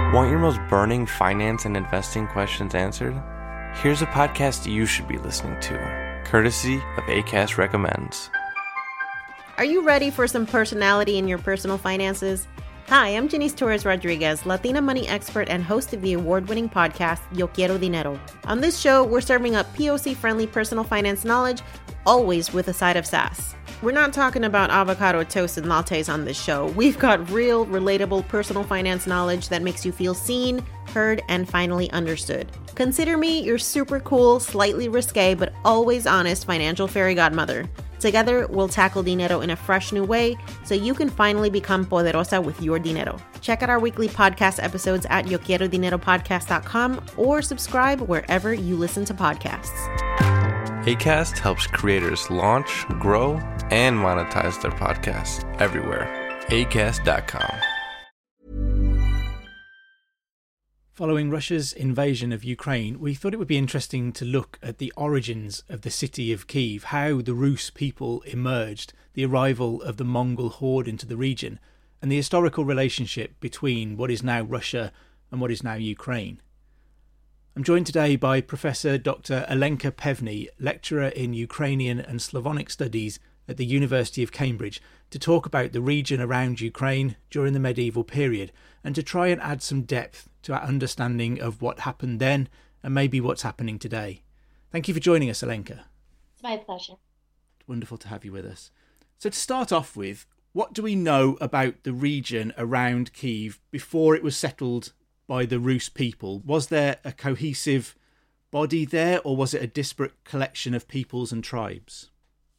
Want your most burning finance and investing questions answered? Here's a podcast you should be listening to, courtesy of Acast Recommends. Are you ready for some personality in your personal finances? Hi, I'm Janice Torres Rodriguez, Latina money expert and host of the award-winning podcast, Yo Quiero Dinero. On this show, we're serving up POC-friendly personal finance knowledge, always with a side of sass. We're not talking about avocado toast and lattes on this show. We've got real, relatable personal finance knowledge that makes you feel seen, heard, and finally understood. Consider me your super cool, slightly risque, but always honest financial fairy godmother. Together, we'll tackle dinero in a fresh new way so you can finally become poderosa with your dinero. Check out our weekly podcast episodes at yoquierodineropodcast.com or subscribe wherever you listen to podcasts. Acast helps creators launch, grow, and monetize their podcasts everywhere. Acast.com. Following Russia's invasion of Ukraine, we thought it would be interesting to look at the origins of the city of Kyiv, how the Rus people emerged, the arrival of the Mongol horde into the region, and the historical relationship between what is now Russia and what is now Ukraine. I'm joined today by Professor Dr. Alenka Pevny, lecturer in Ukrainian and Slavonic Studies at the University of Cambridge, to talk about the region around Ukraine during the medieval period and to try and add some depth to our understanding of what happened then and maybe what's happening today. Thank you for joining us, Alenka. It's my pleasure. Wonderful to have you with us. So to start off with, what do we know about the region around Kyiv before it was settled by the Rus people? Was there a cohesive body there, or was it a disparate collection of peoples and tribes?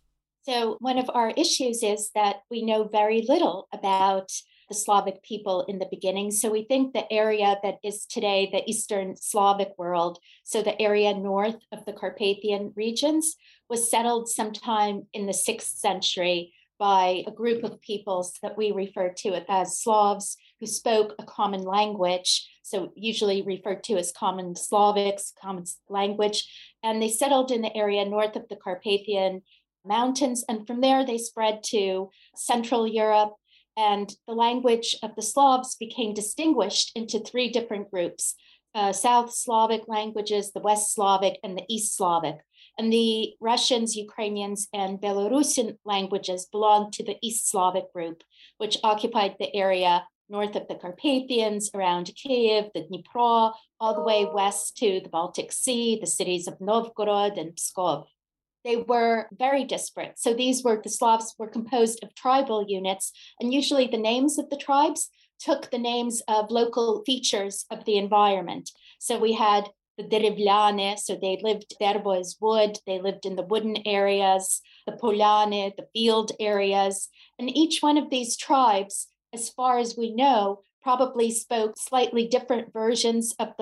So one of our issues is that we know very little about the Slavic people in the beginning. So we think the area that is today the Eastern Slavic world, so the area north of the Carpathian regions, was settled sometime in the 6th century by a group of peoples that we refer to as Slavs who spoke a common language, so usually referred to as common Slavics, common language. And they settled in the area north of the Carpathian Mountains. And from there, they spread to Central Europe. And the language of the Slavs became distinguished into 3 different groups: South Slavic languages, the West Slavic, and the East Slavic. And the Russians, Ukrainians, and Belarusian languages belonged to the East Slavic group, which occupied the area north of the Carpathians, around Kyiv, the Dnipro, all the way west to the Baltic Sea, the cities of Novgorod and Pskov. They were very disparate. So the Slavs were composed of tribal units, and usually the names of the tribes took the names of local features of the environment. So we had the Derevlyane, so they lived, dervo is wood, they lived in the wooden areas, the Polyane, the field areas, and each one of these tribes, as far as we know, probably spoke slightly different versions of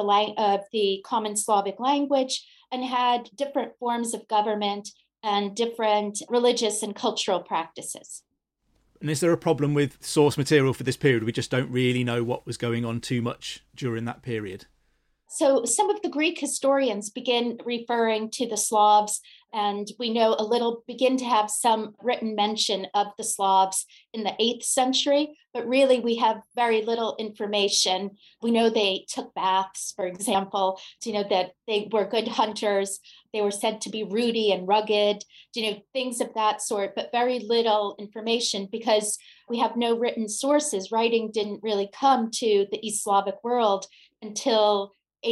the common Slavic language and had different forms of government and different religious and cultural practices. And is there a problem with source material for this period? We just don't really know what was going on too much during that period. So some of the Greek historians begin referring to the Slavs, and we know begin to have some written mention of the Slavs in the 8th century, but really we have very little information. We know they took baths, for example, that they were good hunters. They were said to be ruddy and rugged, things of that sort, but very little information because we have no written sources. Writing didn't really come to the East Slavic world until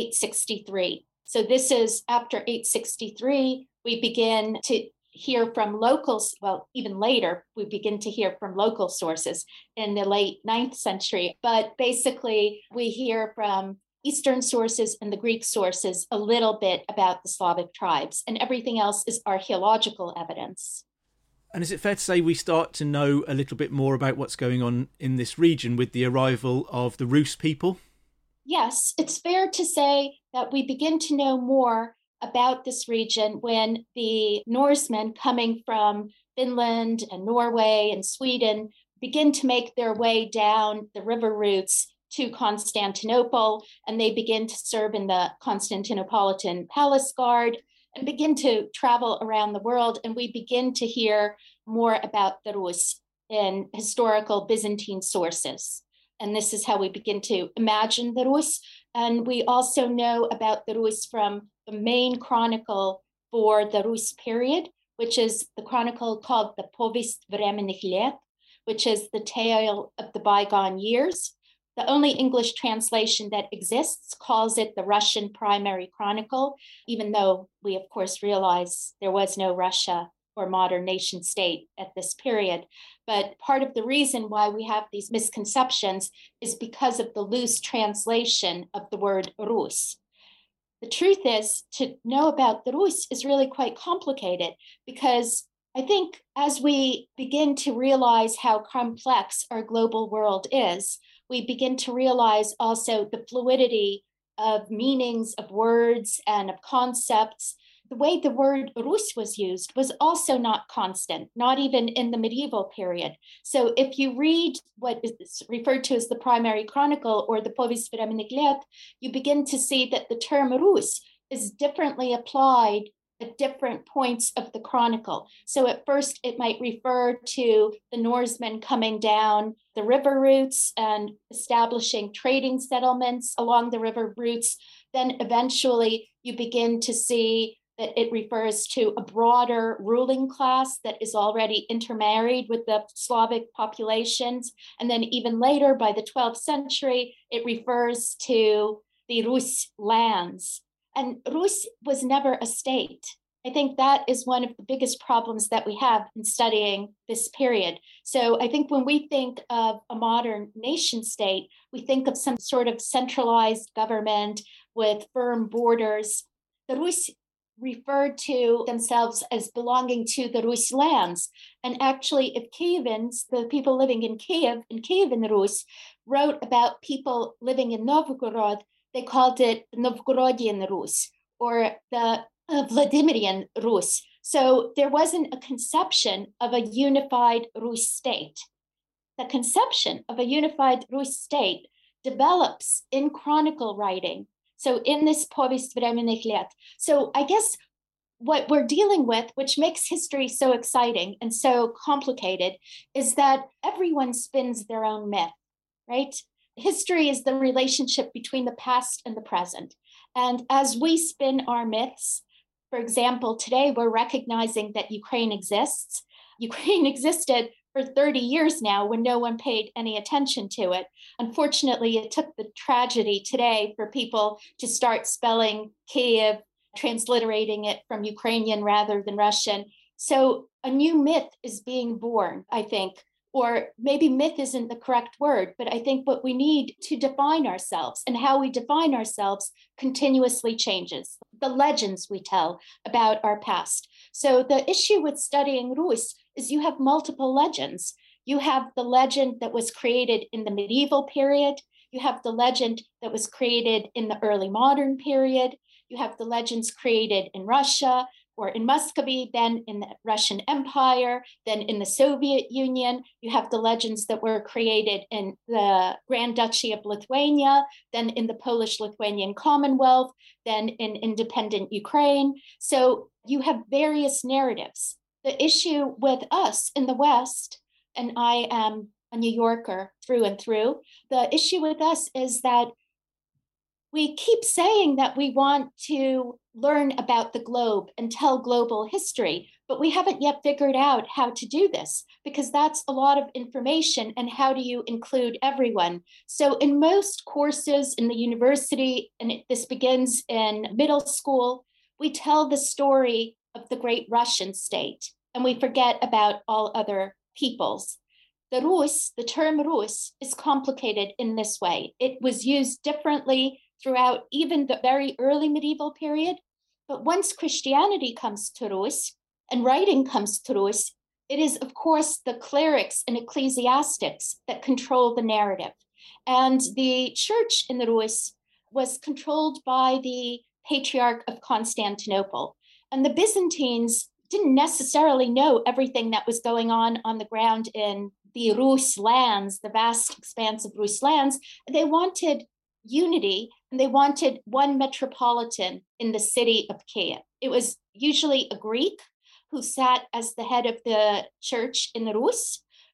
863. So this is after 863, we begin to hear from locals. Well, even later, we begin to hear from local sources in the late 9th century. But basically, we hear from Eastern sources and the Greek sources a little bit about the Slavic tribes, and everything else is archaeological evidence. And is it fair to say we start to know a little bit more about what's going on in this region with the arrival of the Rus people? Yes, it's fair to say that we begin to know more about this region when the Norsemen coming from Finland and Norway and Sweden begin to make their way down the river routes to Constantinople, and they begin to serve in the Constantinopolitan Palace Guard and begin to travel around the world. And we begin to hear more about the Rus in historical Byzantine sources. And this is how we begin to imagine the Rus. And we also know about the Rus from the main chronicle for the Rus period, which is the chronicle called the Povest Vremennych Let, which is the tale of the bygone years. The only English translation that exists calls it the Russian Primary Chronicle, even though we, of course, realize there was no Russia or modern nation state at this period. But part of the reason why we have these misconceptions is because of the loose translation of the word Rus. The truth is, to know about the Rus is really quite complicated, because I think as we begin to realize how complex our global world is, we begin to realize also the fluidity of meanings of words and of concepts. The way the word Rus was used was also not constant, not even in the medieval period. So if you read what is referred to as the Primary Chronicle or the Povest Vremennych Let, you begin to see that the term Rus is differently applied at different points of the chronicle. So at first it might refer to the Norsemen coming down the river routes and establishing trading settlements along the river routes. Then eventually you begin to see that it refers to a broader ruling class that is already intermarried with the Slavic populations. And then even later, by the 12th century, it refers to the Rus lands. And Rus was a state. I think that is one of the biggest problems that we have in studying this period. So I think when we think of a modern nation state, we think of some sort of centralized government with firm borders. The Rus referred to themselves as belonging to the Rus lands. And actually, if Kievans, the people living in Kievan Rus, wrote about people living in Novgorod, they called it Novgorodian Rus or the Vladimirian Rus. So there wasn't a conception of a unified Rus state. The conception of a unified Rus state develops in chronicle writing. So in this Povest Vremennych Let. So I guess what we're dealing with, which makes history so exciting and so complicated, is that everyone spins their own myth, right? History is the relationship between the past and the present. And as we spin our myths, for example, today we're recognizing that Ukraine exists. Ukraine existed for 30 years now when no one paid any attention to it. Unfortunately, it took the tragedy today for people to start spelling Kiev, transliterating it from Ukrainian rather than Russian. So a new myth is being born, I think, or maybe myth isn't the correct word, but I think what we need to define ourselves and how we define ourselves continuously changes. The legends we tell about our past. So the issue with studying Rus is you have multiple legends. You have the legend that was created in the medieval period. You have the legend that was created in the early modern period. You have the legends created in Russia or in Muscovy, then in the Russian Empire, then in the Soviet Union. You have the legends that were created in the Grand Duchy of Lithuania, then in the Polish-Lithuanian Commonwealth, then in independent Ukraine. So you have various narratives. The issue with us in the West, and I am a New Yorker through and through, the issue with us is that we keep saying that we want to learn about the globe and tell global history, but we haven't yet figured out how to do this because that's a lot of information. And how do you include everyone? So in most courses in the university, and this begins in middle school, we tell the story of the great Russian state, and we forget about all other peoples. The Rus, the term Rus, is complicated in this way. It was used differently throughout even the very early medieval period. But once Christianity comes to Rus and writing comes to Rus, it is, of course, the clerics and ecclesiastics that control the narrative. And the church in the Rus was controlled by the Patriarch of Constantinople. And the Byzantines didn't necessarily know everything that was going on the ground in the Rus lands, the vast expanse of Rus lands. They wanted unity, and they wanted one metropolitan in the city of Kiev. It was usually a Greek who sat as the head of the church in the Rus,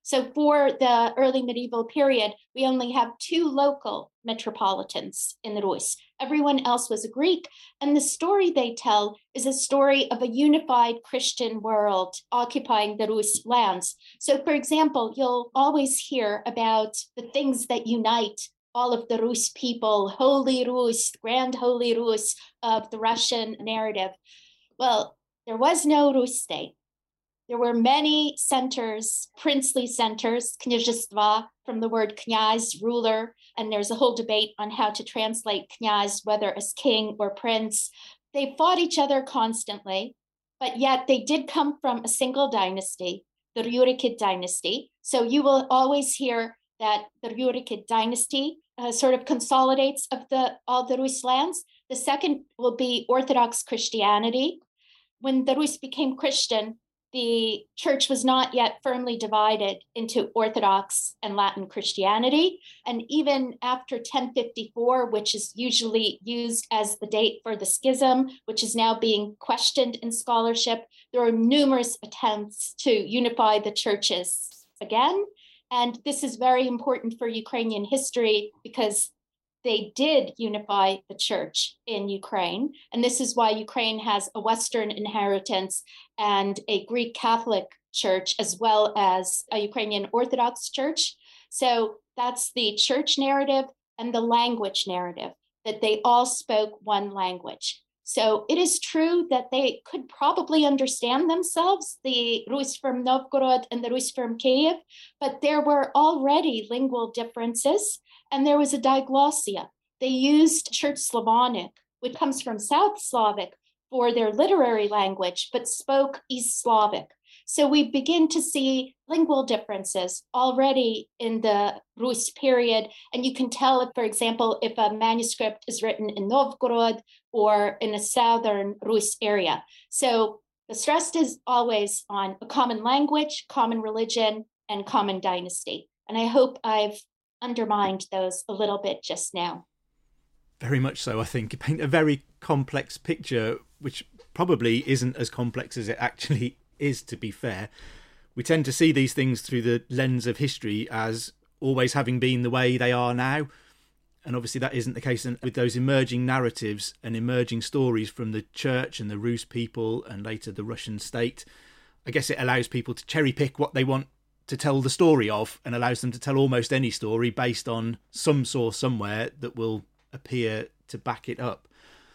So for the early medieval period, we only have 2 local metropolitans in the Rus. Everyone else was a Greek. And the story they tell is a story of a unified Christian world occupying the Rus lands. So, for example, you'll always hear about the things that unite all of the Rus people, Holy Rus, Grand Holy Rus of the Russian narrative. Well, there was no Rus state. There were many centers, princely centers, kняжества, from the word knyaz, ruler, and there's a whole debate on how to translate knyaz, whether as king or prince. They fought each other constantly, but yet they did come from a single dynasty, the Rurikid dynasty. So you will always hear that the Rurikid dynasty sort of consolidates of all the Rus lands. The second will be Orthodox Christianity. When the Rus became Christian, the church was not yet firmly divided into Orthodox and Latin Christianity. And even after 1054, which is usually used as the date for the schism, which is now being questioned in scholarship, there are numerous attempts to unify the churches again. And this is very important for Ukrainian history because they did unify the church in Ukraine. And this is why Ukraine has a Western inheritance and a Greek Catholic church, as well as a Ukrainian Orthodox church. So that's the church narrative and the language narrative, that they all spoke one language. So it is true that they could probably understand themselves, the Rus from Novgorod and the Rus from Kiev, but there were already lingual differences. And there was a diglossia. They used Church Slavonic, which comes from South Slavic, for their literary language, but spoke East Slavic. So we begin to see lingual differences already in the Rus period. And you can tell, if, for example, if a manuscript is written in Novgorod or in a southern Rus area. So the stress is always on a common language, common religion, and common dynasty. And I hope I've undermined those a little bit just now. Very much so, I think. You paint a very complex picture, which probably isn't as complex as it actually is, to be fair. We tend to see these things through the lens of history as always having been the way they are now. And obviously that isn't the case. And with those emerging narratives and emerging stories from the church and the Rus people and later the Russian state, I guess it allows people to cherry pick what they want to tell the story of, and allows them to tell almost any story based on some source somewhere that will appear to back it up.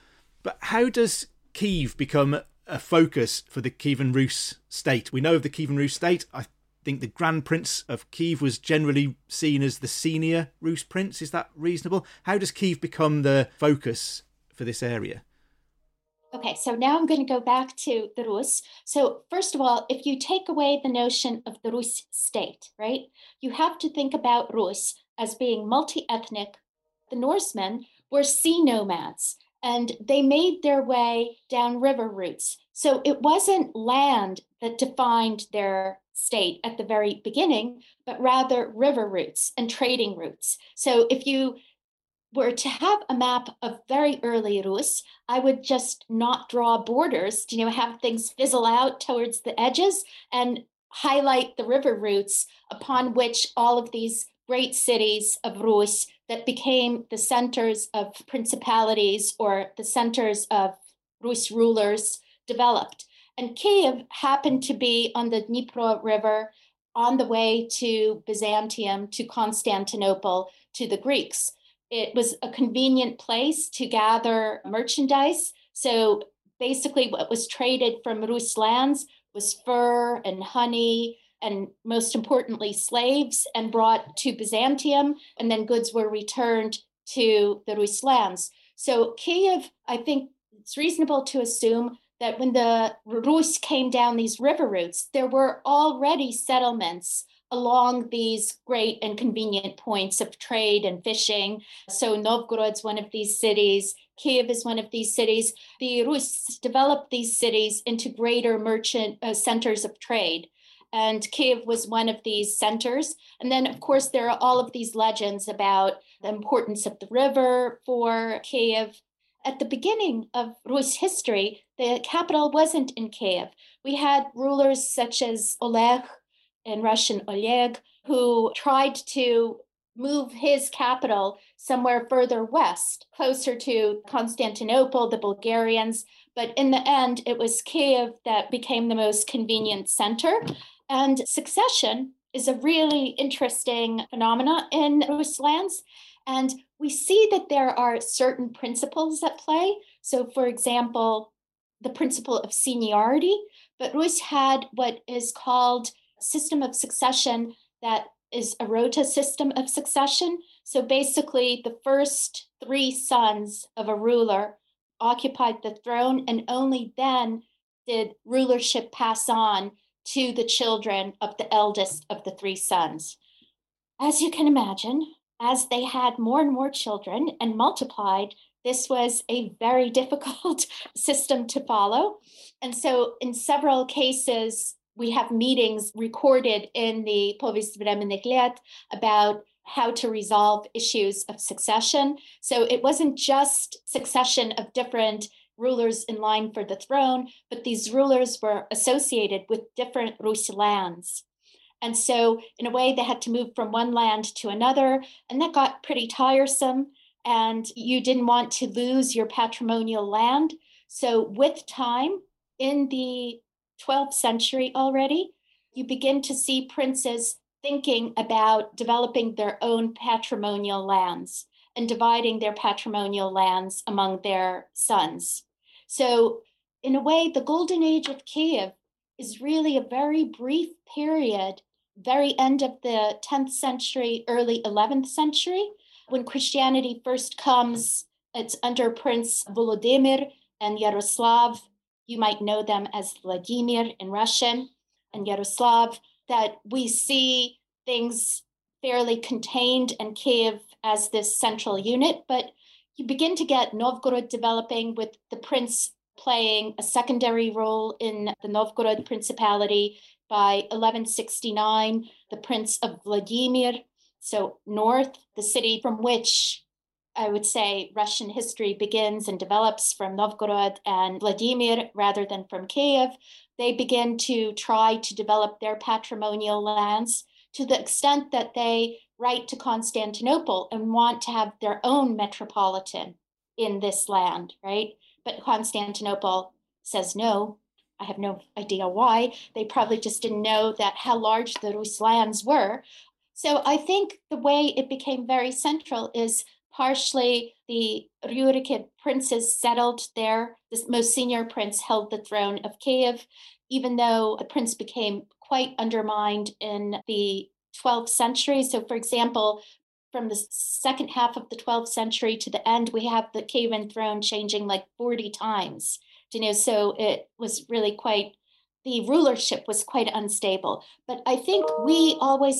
But how does Kiev become a focus for the Kievan Rus state? We know of the Kievan Rus state. I think the Grand Prince of Kiev was generally seen as the senior Rus prince. Is that reasonable? How does Kiev become the focus for this area? Okay, so now I'm going to go back to the Rus. So first of all, if you take away the notion of the Rus state, right, you have to think about Rus as being multi-ethnic. The Norsemen were sea nomads, and they made their way down river routes. So it wasn't land that defined their state at the very beginning, but rather river routes and trading routes. So if you were to have a map of very early Rus, I would just not draw borders, have things fizzle out towards the edges and highlight the river routes upon which all of these great cities of Rus that became the centers of principalities or the centers of Rus rulers developed. And Kiev happened to be on the Dnipro River on the way to Byzantium, to Constantinople, to the Greeks. It was a convenient place to gather merchandise. So basically what was traded from Rus lands was fur and honey, and most importantly, slaves, and brought to Byzantium, and then goods were returned to the Rus lands. So Kiev, I think it's reasonable to assume that when the Rus came down these river routes, there were already settlements along these great and convenient points of trade and fishing. So Novgorod's one of these cities. Kiev is one of these cities. The Rus developed these cities into greater merchant centers of trade. And Kiev was one of these centers. And then, of course, there are all of these legends about the importance of the river for Kiev. At the beginning of Rus history, the capital wasn't in Kiev. We had rulers such as Oleg in Russian Oleg, who tried to move his capital somewhere further west, closer to Constantinople, the Bulgarians. But in the end, it was Kiev that became the most convenient center. And succession is a really interesting phenomena in Rus lands. And we see that there are certain principles at play. So, for example, the principle of seniority, but Rus had what is called a system of succession that is a rota system of succession. So basically, the first 3 sons of a ruler occupied the throne, and only then did rulership pass on to the children of the eldest of the 3 sons. As you can imagine, as they had more and more children and multiplied, this was a very difficult system to follow. And so in several cases, we have meetings recorded in the Povest Vremennych Let about how to resolve issues of succession. So it wasn't just succession of different rulers in line for the throne, but these rulers were associated with different Rus lands. And so in a way, they had to move from one land to another, and that got pretty tiresome. And you didn't want to lose your patrimonial land. So with time, in the 12th century already, you begin to see princes thinking about developing their own patrimonial lands and dividing their patrimonial lands among their sons. So in a way, the golden age of Kiev is really a very brief period, very end of the 10th century, early 11th century. When Christianity first comes, it's under Prince Volodymyr and Yaroslav. You might know them as Vladimir in Russian and Yaroslav, that we see things fairly contained and Kiev as this central unit. But you begin to get Novgorod developing, with the prince playing a secondary role in the Novgorod Principality. By 1169, the Prince of Vladimir, so north, the city from which I would say Russian history begins and develops, from Novgorod and Vladimir rather than from Kiev, they begin to try to develop their patrimonial lands to the extent that they write to Constantinople and want to have their own metropolitan in this land, right? But Constantinople says no. I have no idea why. They probably just didn't know that how large the Rus lands were. So I think the way it became very central is partially the Rurikid princes settled there. The most senior prince held the throne of Kiev, even though the prince became quite undermined in the 12th century. So for example, from the second half of the 12th century to the end, we have the Kievan throne changing like 40 times. So it was really quite, the rulership was quite unstable. But I think we always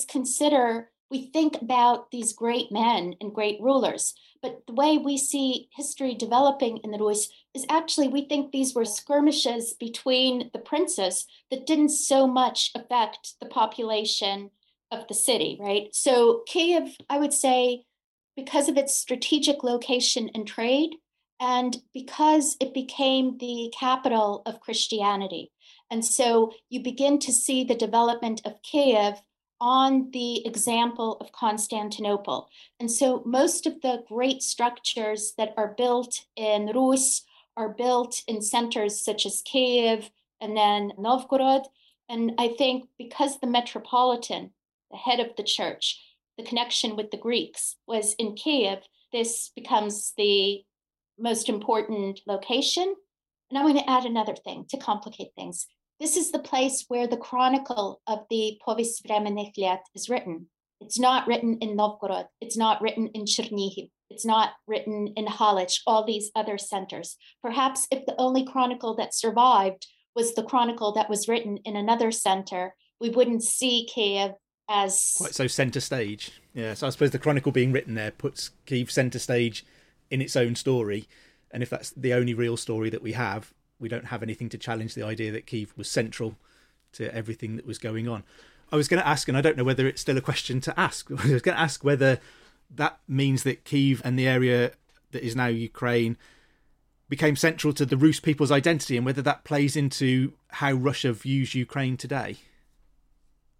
we think about these great men and great rulers, but the way we see history developing in the Rus is actually, we think these were skirmishes between the princes that didn't so much affect the population of the city, right? So Kiev, I would say, because of its strategic location and trade, and because it became the capital of Christianity. And so you begin to see the development of Kiev on the example of Constantinople. And so most of the great structures that are built in Rus are built in centers such as Kiev and then Novgorod. And I think because the metropolitan, the head of the church, the connection with the Greeks was in Kiev, this becomes the most important location. And I'm going to add another thing to complicate things. This is the place where the chronicle of the Povest Vremennych Let is written. It's not written in Novgorod. It's not written in Chernihiv. It's not written in Halych, all these other centers. Perhaps if the only chronicle that survived was the chronicle that was written in another center, we wouldn't see Kiev as quite so center stage. Yeah, so I suppose the chronicle being written there puts Kiev center stage in its own story, and if that's the only real story that we have, we don't have anything to challenge the idea that Kiev was central to everything that was going on. I was going to ask, and I don't know whether it's still a question to ask, I was going to ask whether that means that Kiev and the area that is now Ukraine became central to the Rus people's identity, and whether that plays into how Russia views Ukraine today.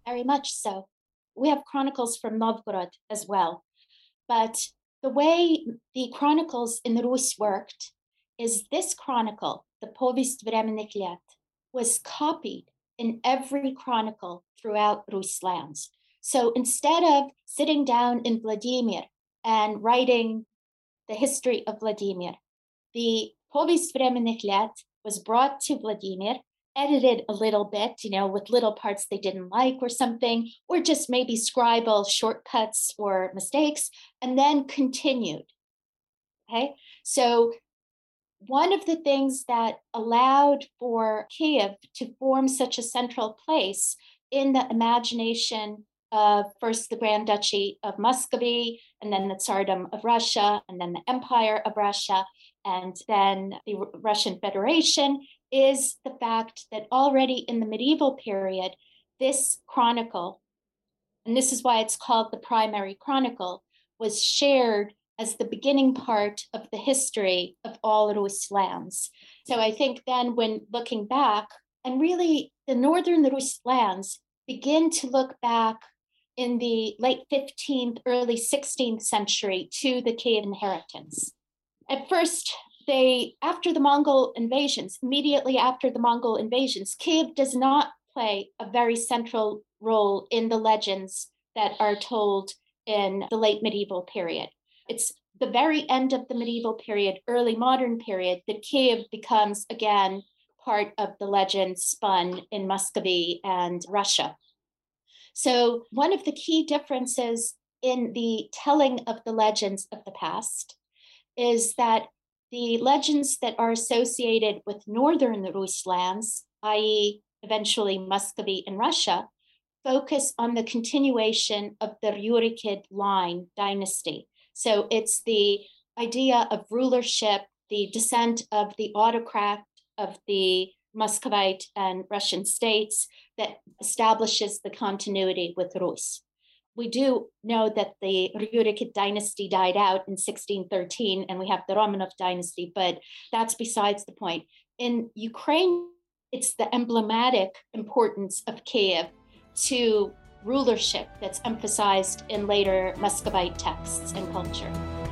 very much so. We have chronicles from Novgorod as well. But the way the chronicles in Rus worked is this chronicle, the Povest Vremennych Let, was copied in every chronicle throughout Rus lands. So instead of sitting down in Vladimir and writing the history of Vladimir, the Povest Vremennych Let was brought to Vladimir, edited a little bit, with little parts they didn't like or something, or just maybe scribal shortcuts or mistakes, and then continued. Okay, so one of the things that allowed for Kiev to form such a central place in the imagination of first the Grand Duchy of Muscovy, and then the Tsardom of Russia, and then the Empire of Russia, and then the Russian Federation, is the fact that already in the medieval period, this chronicle, and this is why it's called the primary chronicle, was shared as the beginning part of the history of all Rus lands. So I think then when looking back, and really the northern Rus lands begin to look back in the late 15th, early 16th century to the Kiev inheritance. At first, after the Mongol invasions, immediately after the Mongol invasions, Kiev does not play a very central role in the legends that are told in the late medieval period. It's the very end of the medieval period, early modern period, that Kiev becomes again part of the legend spun in Muscovy and Russia. So one of the key differences in the telling of the legends of the past is that the legends that are associated with northern Rus lands, i.e., eventually Muscovy and Russia, focus on the continuation of the Rurikid line dynasty. So it's the idea of rulership, the descent of the autocrat of the Muscovite and Russian states that establishes the continuity with Rus. We do know that the Rurikid dynasty died out in 1613, and we have the Romanov dynasty, but that's besides the point. In Ukraine, it's the emblematic importance of Kiev to rulership that's emphasized in later Muscovite texts and culture.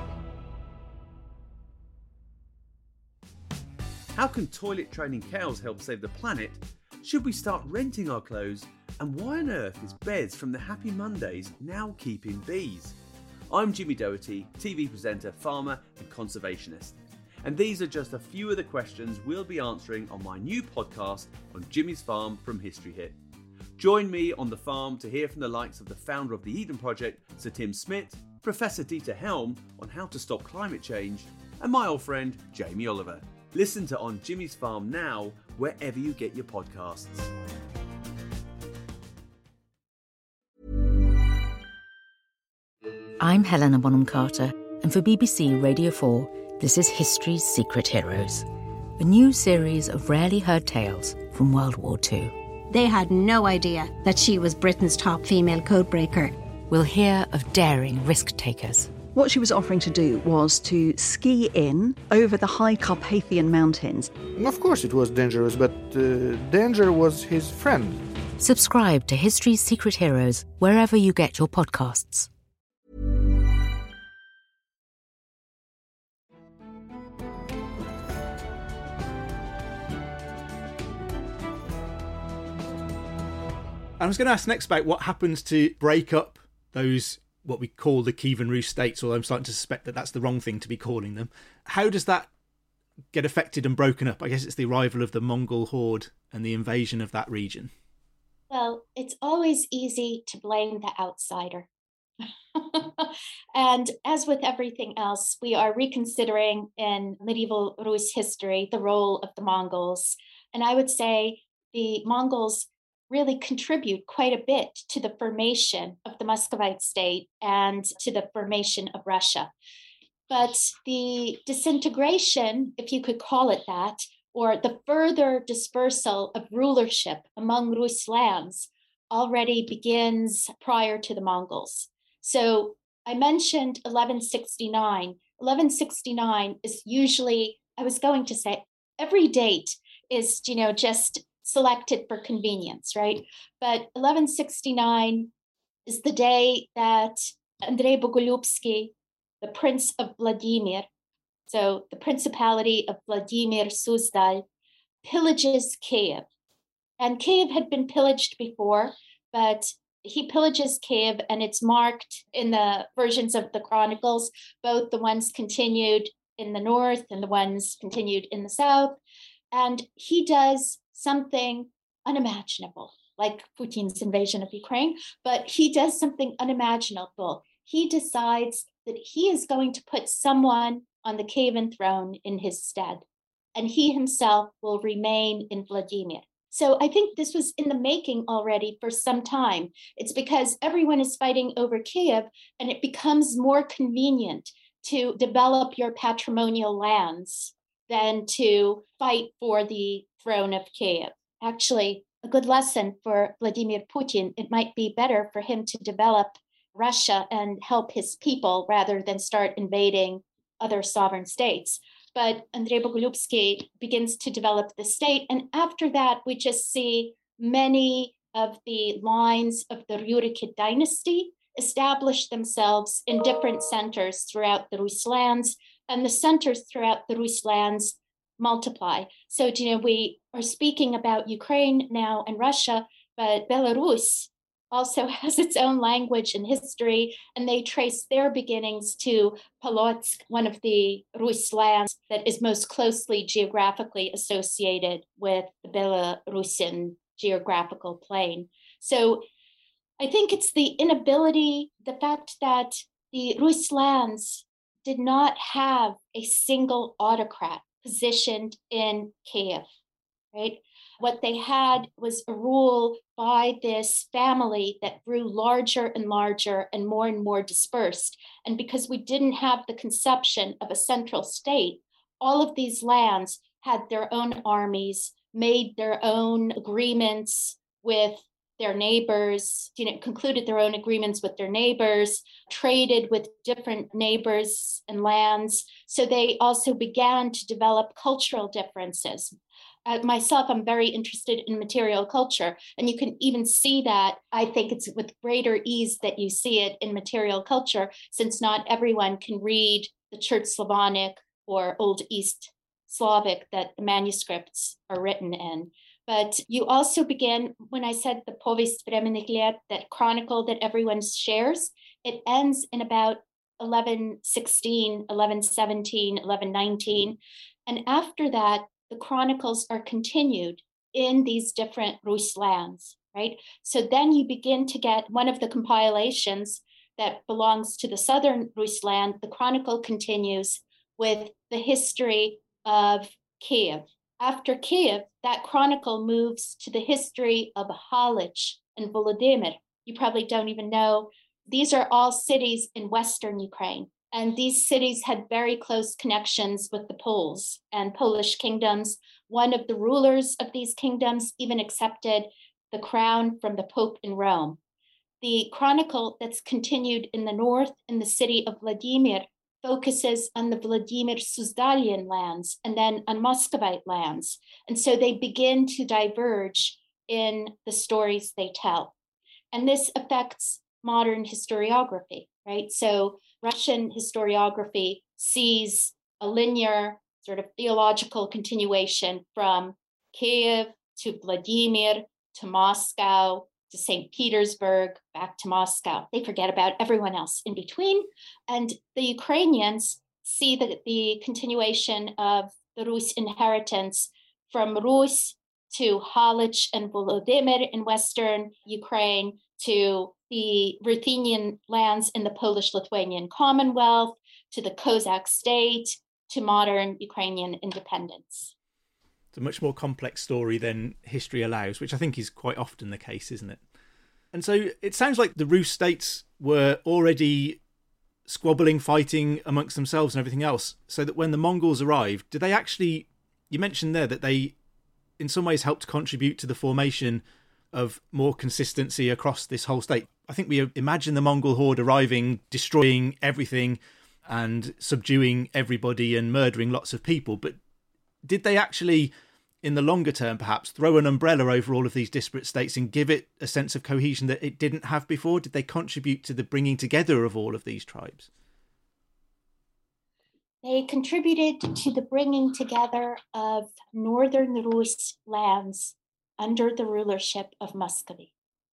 How can toilet training cows help save the planet? Should we start renting our clothes? And why on earth is Bez from the Happy Mondays now keeping bees? I'm Jimmy Doherty, TV presenter, farmer and conservationist. And these are just a few of the questions we'll be answering on my new podcast on Jimmy's Farm from History Hit. Join me on the farm to hear from the likes of the founder of the Eden Project, Sir Tim Smith, Professor Dieter Helm on how to stop climate change, and my old friend Jamie Oliver. Listen to On Jimmy's Farm now, wherever you get your podcasts. I'm Helena Bonham Carter, and for BBC Radio 4, this is History's Secret Heroes, a new series of rarely heard tales from World War II. They had no idea that she was Britain's top female codebreaker. We'll hear of daring risk-takers. What she was offering to do was to ski in over the high Carpathian mountains. Of course it was dangerous, but danger was his friend. Subscribe to History's Secret Heroes wherever you get your podcasts. I was going to ask next about what happens to break up those, what we call the Kievan Rus states, although I'm starting to suspect that that's the wrong thing to be calling them. How does that get affected and broken up? I guess it's the arrival of the Mongol horde and the invasion of that region. Well, it's always easy to blame the outsider. And as with everything else, we are reconsidering in medieval Rus history the role of the Mongols. And I would say the Mongols really contribute quite a bit to the formation of the Muscovite state and to the formation of Russia. But the disintegration, if you could call it that, or the further dispersal of rulership among Rus lands already begins prior to the Mongols. So I mentioned 1169. 1169 is usually, I was going to say, every date is, just selected for convenience, right? But 1169 is the day that Andrei Bogolubsky, the Prince of Vladimir, so the Principality of Vladimir Suzdal, pillages Kiev. And Kiev had been pillaged before, but he pillages Kiev, and it's marked in the versions of the chronicles, both the ones continued in the north and the ones continued in the south. And he does something unimaginable, like Putin's invasion of Ukraine, but he does something unimaginable. He decides that he is going to put someone on the Kievan throne in his stead, and he himself will remain in Vladimir. So I think this was in the making already for some time. It's because everyone is fighting over Kiev, and it becomes more convenient to develop your patrimonial lands than to fight for the throne of Kiev. Actually, a good lesson for Vladimir Putin, it might be better for him to develop Russia and help his people rather than start invading other sovereign states. But Andrei Bogolubsky begins to develop the state. And after that, we just see many of the lines of the Rurikid dynasty establish themselves in different centers throughout the Rus lands, and the centers throughout the Rus lands multiply. So, we are speaking about Ukraine now and Russia, but Belarus also has its own language and history, and they trace their beginnings to Polotsk, one of the Rus lands that is most closely geographically associated with the Belarusian geographical plane. So I think it's the inability, the fact that the Rus lands did not have a single autocrat positioned in Kiev, right? What they had was a rule by this family that grew larger and larger and more dispersed. And because we didn't have the conception of a central state, all of these lands had their own armies, made their own agreements with their neighbors, concluded their own agreements with their neighbors, traded with different neighbors and lands. So they also began to develop cultural differences. Myself, I'm very interested in material culture, and you can even see that. I think it's with greater ease that you see it in material culture, since not everyone can read the Church Slavonic or Old East Slavic that the manuscripts are written in. But you also begin, when I said the Povest Vremennych Let, that chronicle that everyone shares, it ends in about 1116, 1117, 1119. And after that, the chronicles are continued in these different Rus lands, right? So then you begin to get one of the compilations that belongs to the southern Rus land. The chronicle continues with the history of Kiev. After Kiev, that chronicle moves to the history of Halych and Volodymyr. You probably don't even know. These are all cities in Western Ukraine. And these cities had very close connections with the Poles and Polish kingdoms. One of the rulers of these kingdoms even accepted the crown from the Pope in Rome. The chronicle that's continued in the north, in the city of Vladimir, focuses on the Vladimir Suzdalian lands and then on Muscovite lands. And so they begin to diverge in the stories they tell. And this affects modern historiography, right? So Russian historiography sees a linear sort of theological continuation from Kiev to Vladimir to Moscow to St. Petersburg, back to Moscow. They forget about everyone else in between. And the Ukrainians see the continuation of the Rus inheritance from Rus to Halych and Volodymyr in Western Ukraine, to the Ruthenian lands in the Polish-Lithuanian Commonwealth, to the Cossack state, to modern Ukrainian independence. It's a much more complex story than history allows, which I think is quite often the case, isn't it? And so it sounds like the Rus states were already squabbling, fighting amongst themselves and everything else, so that when the Mongols arrived, did they actually, you mentioned there that they in some ways helped contribute to the formation of more consistency across this whole state. I think we imagine the Mongol horde arriving, destroying everything and subduing everybody and murdering lots of people. But did they actually in the longer term, perhaps throw an umbrella over all of these disparate states and give it a sense of cohesion that it didn't have before? Did they contribute to the bringing together of all of these tribes? They contributed to the bringing together of northern Rus lands under the rulership of Muscovy.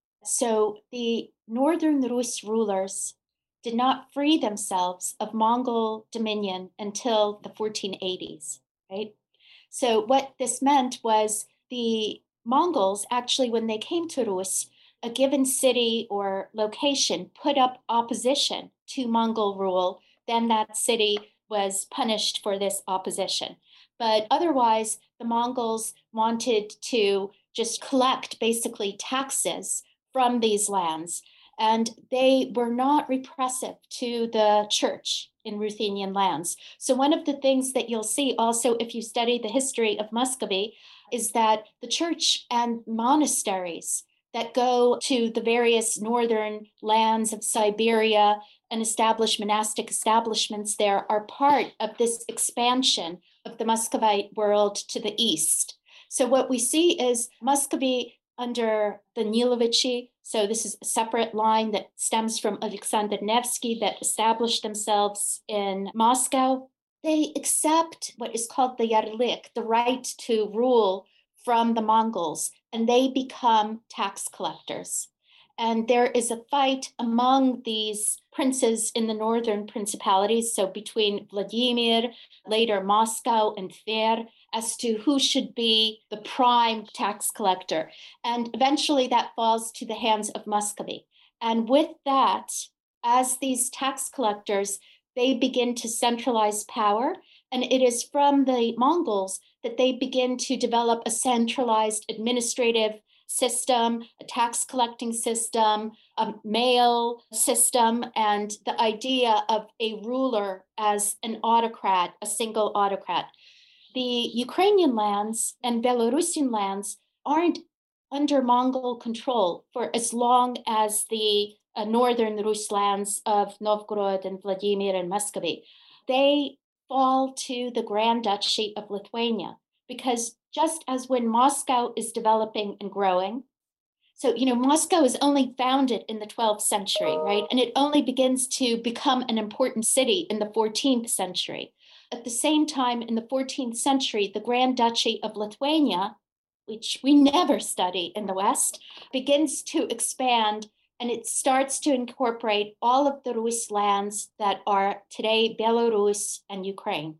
So the northern Rus rulers did not free themselves of Mongol dominion until the 1480s, right? So what this meant was the Mongols, actually, when they came to Rus, a given city or location put up opposition to Mongol rule, then that city was punished for this opposition. But otherwise, the Mongols wanted to just collect basically taxes from these lands, and they were not repressive to the church in Ruthenian lands. So one of the things that you'll see also if you study the history of Muscovy is that the church and monasteries that go to the various northern lands of Siberia and establish monastic establishments there are part of this expansion of the Muscovite world to the east. So what we see is Muscovy under the Nilovichi, so this is a separate line that stems from Alexander Nevsky that established themselves in Moscow. They accept what is called the Yarlik, the right to rule from the Mongols, and they become tax collectors. And there is a fight among these princes in the northern principalities, so between Vladimir, later Moscow, and Tver, as to who should be the prime tax collector. And eventually that falls to the hands of Muscovy. And with that, as these tax collectors, they begin to centralize power. And it is from the Mongols that they begin to develop a centralized administrative system, a tax collecting system, a mail system, and the idea of a ruler as an autocrat, a single autocrat. The Ukrainian lands and Belarusian lands aren't under Mongol control for as long as the northern Rus lands of Novgorod and Vladimir and Muscovy. They fall to the Grand Duchy of Lithuania, because just as when Moscow is developing and growing, so, Moscow is only founded in the 12th century, right? And it only begins to become an important city in the 14th century. At the same time, in the 14th century, the Grand Duchy of Lithuania, which we never study in the West, begins to expand, and it starts to incorporate all of the Rus lands that are today Belarus and Ukraine.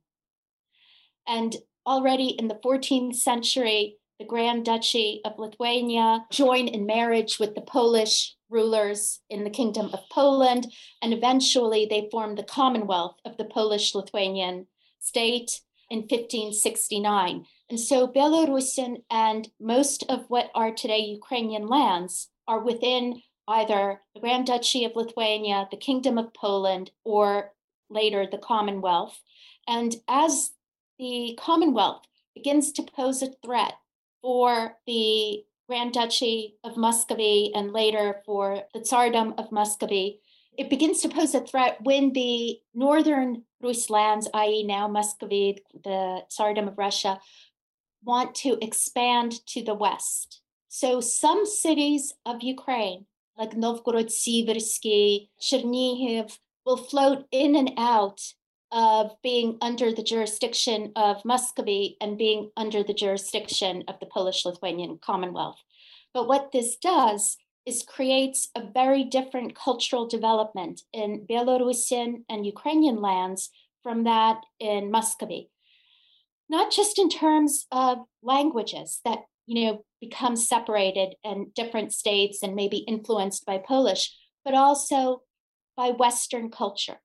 And already in the 14th century, the Grand Duchy of Lithuania joined in marriage with the Polish rulers in the Kingdom of Poland, and eventually they formed the Commonwealth of the Polish-Lithuanian state in 1569. And so Belarusian and most of what are today Ukrainian lands are within either the Grand Duchy of Lithuania, the Kingdom of Poland, or later the Commonwealth. And as the Commonwealth begins to pose a threat for the Grand Duchy of Muscovy and later for the Tsardom of Muscovy, it begins to pose a threat when the northern Rus lands, i.e. now Muscovy, the Tsardom of Russia, want to expand to the west. So some cities of Ukraine, like Novgorod-Siversky, Chernihiv, will float in and out of being under the jurisdiction of Muscovy and being under the jurisdiction of the Polish-Lithuanian Commonwealth. But what this does is creates a very different cultural development in Belarusian and Ukrainian lands from that in Muscovy. Not just in terms of languages that, become separated in different states and maybe influenced by Polish, but also by Western culture.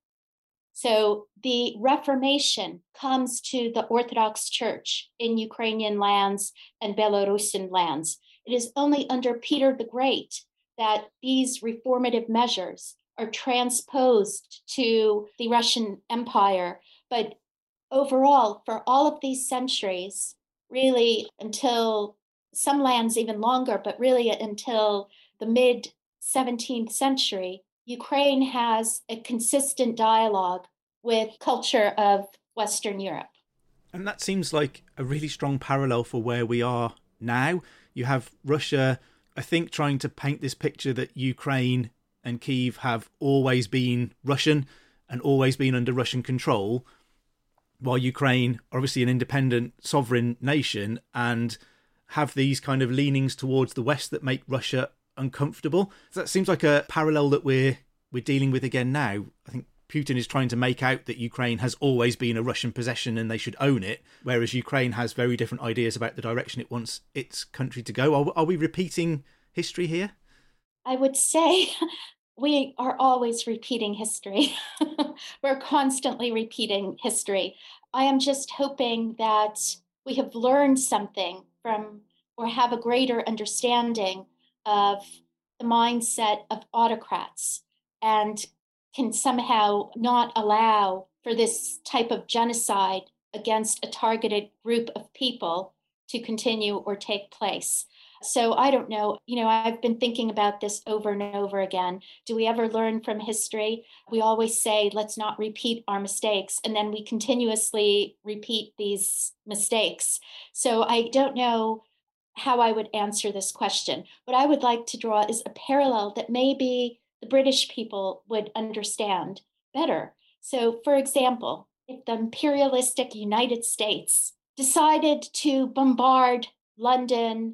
So the Reformation comes to the Orthodox Church in Ukrainian lands and Belarusian lands. It is only under Peter the Great that these reformative measures are transposed to the Russian Empire. But overall, for all of these centuries, really until some lands even longer, but really until the mid-17th century, Ukraine has a consistent dialogue with culture of Western Europe. And that seems like a really strong parallel for where we are now. You have Russia, I think, trying to paint this picture that Ukraine and Kyiv have always been Russian and always been under Russian control, while Ukraine, obviously an independent sovereign nation, and have these kind of leanings towards the West that make Russia uncomfortable. So that seems like a parallel that we're dealing with again now. I think Putin is trying to make out that Ukraine has always been a Russian possession and they should own it, whereas Ukraine has very different ideas about the direction it wants its country to go. Are we repeating history here? I would say we are always repeating history. We're constantly repeating history. I am just hoping that we have learned something from, or have a greater understanding of the mindset of autocrats, and can somehow not allow for this type of genocide against a targeted group of people to continue or take place. So I don't know, I've been thinking about this over and over again. Do we ever learn from history? We always say, let's not repeat our mistakes. And then we continuously repeat these mistakes. So I don't know how I would answer this question. What I would like to draw is a parallel that maybe the British people would understand better. So, for example, if the imperialistic United States decided to bombard London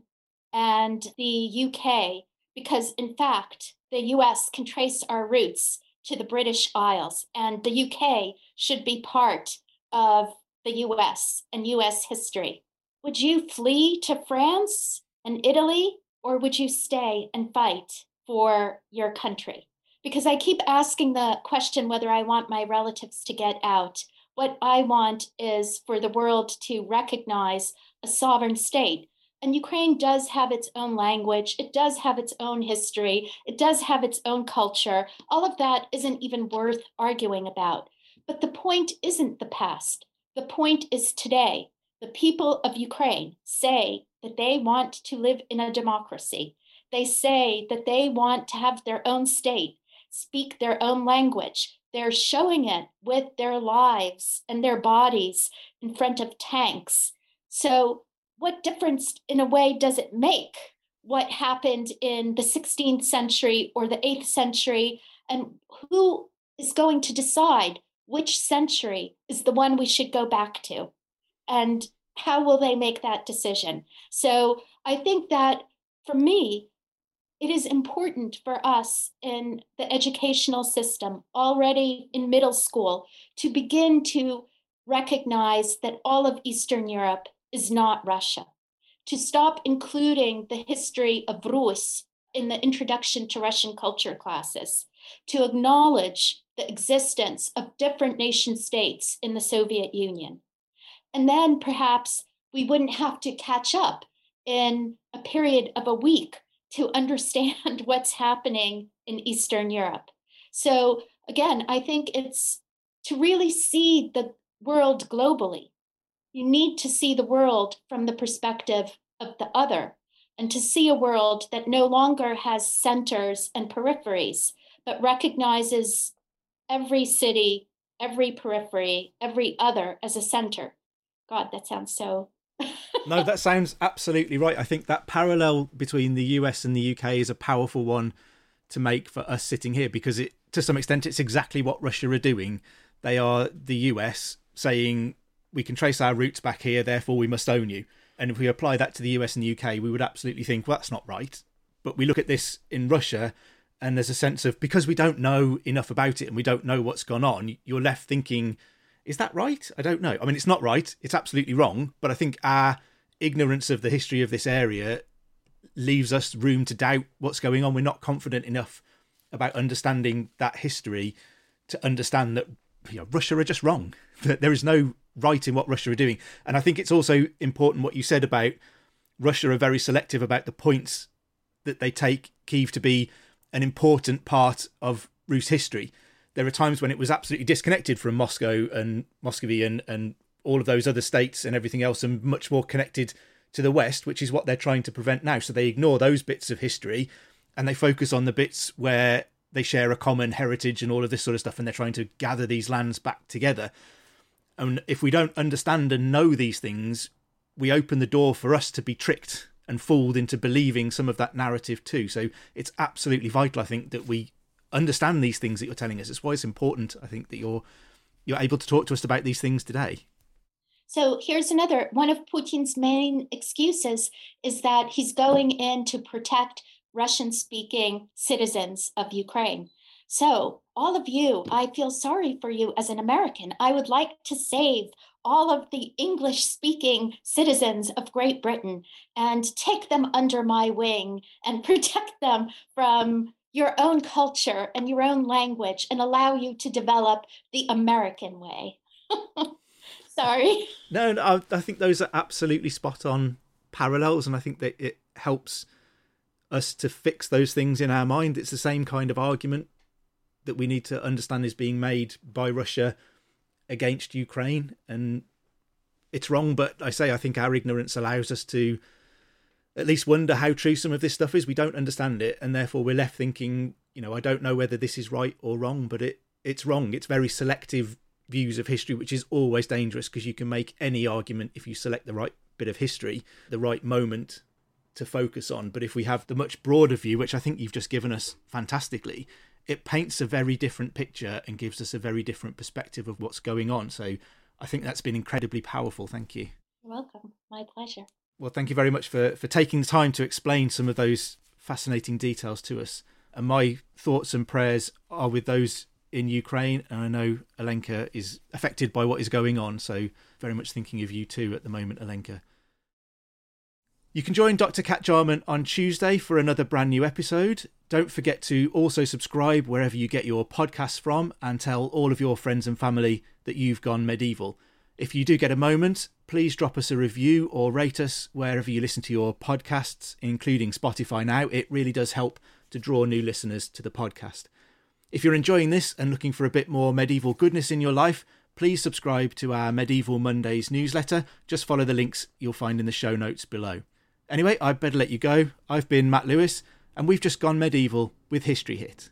and the UK, because in fact, the US can trace our roots to the British Isles, and the UK should be part of the US and US history. Would you flee to France and Italy, or would you stay and fight for your country? Because I keep asking the question whether I want my relatives to get out. What I want is for the world to recognize a sovereign state. And Ukraine does have its own language. It does have its own history. It does have its own culture. All of that isn't even worth arguing about. But the point isn't the past. The point is today. The people of Ukraine say that they want to live in a democracy. They say that they want to have their own state, speak their own language. They're showing it with their lives and their bodies in front of tanks. So what difference, in a way, does it make what happened in the 16th century or the 8th century? And who is going to decide which century is the one we should go back to? And how will they make that decision? So I think that, for me, it is important for us in the educational system, already in middle school, to begin to recognize that all of Eastern Europe is not Russia, to stop including the history of Rus in the introduction to Russian culture classes, to acknowledge the existence of different nation states in the Soviet Union. And then perhaps we wouldn't have to catch up in a period of a week to understand what's happening in Eastern Europe. So again, I think it's to really see the world globally. You need to see the world from the perspective of the other, and to see a world that no longer has centers and peripheries, but recognizes every city, every periphery, every other as a center. God, that sounds so... No, that sounds absolutely right. I think that parallel between the US and the UK is a powerful one to make for us sitting here, because to some extent, it's exactly what Russia are doing. They are the US saying, we can trace our roots back here, therefore we must own you. And if we apply that to the US and the UK, we would absolutely think, well, that's not right. But we look at this in Russia, and there's a sense of, because we don't know enough about it and we don't know what's gone on, you're left thinking, is that right? I don't know. I mean, it's not right. It's absolutely wrong. But I think our ignorance of the history of this area leaves us room to doubt what's going on. We're not confident enough about understanding that history to understand that Russia are just wrong, that there is no right in what Russia are doing. And I think it's also important what you said about Russia are very selective about the points that they take Kyiv to be an important part of Rus history. There are times when it was absolutely disconnected from Moscow and Muscovy and all of those other states and everything else, and much more connected to the West, which is what they're trying to prevent now. So they ignore those bits of history and they focus on the bits where they share a common heritage and all of this sort of stuff, and they're trying to gather these lands back together. And if we don't understand and know these things, we open the door for us to be tricked and fooled into believing some of that narrative too. So it's absolutely vital, I think, that we understand these things that you're telling us. It's why it's important, I think, that you're able to talk to us about these things today. So here's another one of Putin's main excuses is that he's going in to protect Russian-speaking citizens of Ukraine. So all of you, I feel sorry for you as an American. I would like to save all of the English-speaking citizens of Great Britain and take them under my wing and protect them from your own culture and your own language and allow you to develop the American way. Sorry. No, I think those are absolutely spot on parallels, and I think that it helps us to fix those things in our mind. It's the same kind of argument that we need to understand is being made by Russia against Ukraine, and it's wrong, but I think our ignorance allows us to at least wonder how true some of this stuff is. We don't understand it, and therefore we're left thinking, I don't know whether this is right or wrong, but it's wrong. It's very selective views of history, which is always dangerous, because you can make any argument if you select the right bit of history, the right moment to focus on. But if we have the much broader view, which I think you've just given us fantastically, it paints a very different picture and gives us a very different perspective of what's going on. So I think that's been incredibly powerful. Thank you. You're welcome. My pleasure. Well, thank you very much for taking the time to explain some of those fascinating details to us. And my thoughts and prayers are with those in Ukraine. And I know Alenka is affected by what is going on. So very much thinking of you too at the moment, Alenka. You can join Dr. Kat Jarman on Tuesday for another brand new episode. Don't forget to also subscribe wherever you get your podcasts from, and tell all of your friends and family that you've gone medieval. If you do get a moment, please drop us a review or rate us wherever you listen to your podcasts, including Spotify now. It really does help to draw new listeners to the podcast. If you're enjoying this and looking for a bit more medieval goodness in your life, please subscribe to our Medieval Mondays newsletter. Just follow the links you'll find in the show notes below. Anyway, I'd better let you go. I've been Matt Lewis, and we've just gone medieval with History Hit.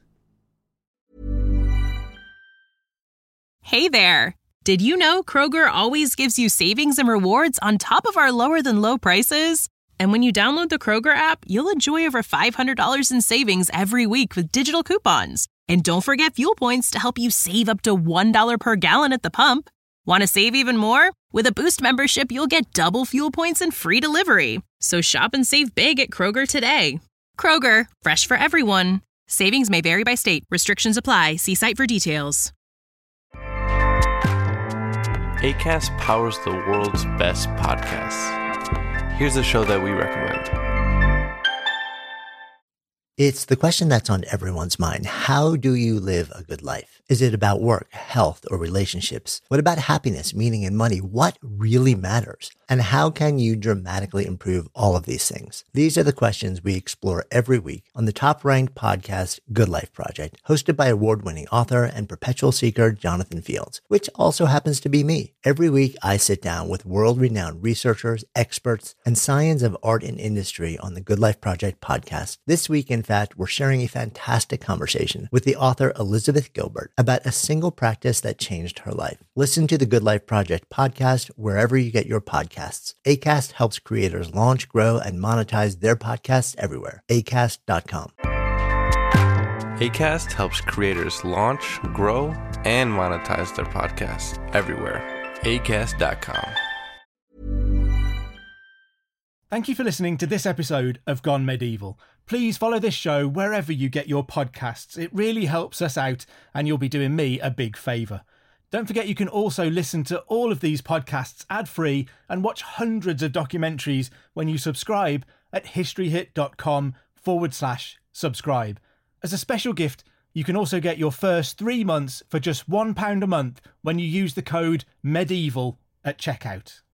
Hey there! Did you know Kroger always gives you savings and rewards on top of our lower-than-low prices? And when you download the Kroger app, you'll enjoy over $500 in savings every week with digital coupons. And don't forget fuel points to help you save up to $1 per gallon at the pump. Want to save even more? With a Boost membership, you'll get double fuel points and free delivery. So shop and save big at Kroger today. Kroger, fresh for everyone. Savings may vary by state. Restrictions apply. See site for details. Acast powers the world's best podcasts. Here's a show that we recommend. It's the question that's on everyone's mind. How do you live a good life? Is it about work, health, or relationships? What about happiness, meaning, and money? What really matters? And how can you dramatically improve all of these things? These are the questions we explore every week on the top-ranked podcast Good Life Project, hosted by award-winning author and perpetual seeker Jonathan Fields, which also happens to be me. Every week, I sit down with world-renowned researchers, experts, and science of art and industry on the Good Life Project podcast. This week, in fact, we're sharing a fantastic conversation with the author Elizabeth Gilbert about a single practice that changed her life. Listen to the Good Life Project podcast wherever you get your podcasts. Acast helps creators launch, grow, and monetize their podcasts everywhere. Acast.com. Acast helps creators launch, grow, and monetize their podcasts everywhere. Acast.com. Thank you for listening to this episode of Gone Medieval. Please follow this show wherever you get your podcasts. It really helps us out, and you'll be doing me a big favour. Don't forget you can also listen to all of these podcasts ad-free and watch hundreds of documentaries when you subscribe at historyhit.com/subscribe. As a special gift, you can also get your first 3 months for just £1 a month when you use the code MEDIEVAL at checkout.